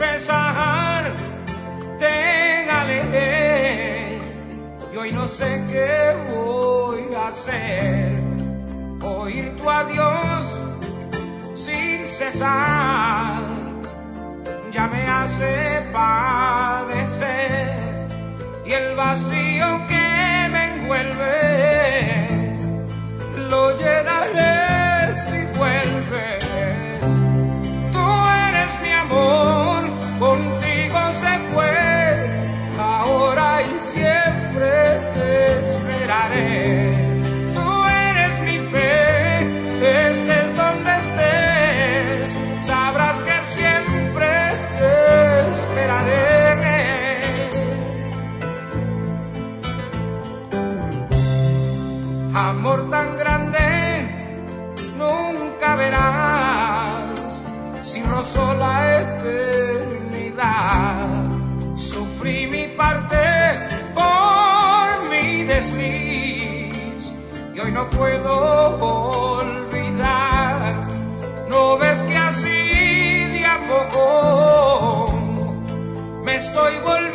pesar te alejé y hoy no sé qué voy a hacer. Oír tu adiós sin cesar ya me hace padecer, y el vacío que me envuelve lo llenaré si vuelves. Tú eres mi amor, contigo se fue, ahora y siempre te esperaré. Tú eres mi fe, estés donde estés, sabrás que siempre te esperaré. Amor tan grande nunca verás si rozó la eternidad. Sufrí mi parte por mi desliz y hoy no puedo olvidar. ¿No ves que así de a poco me estoy volviendo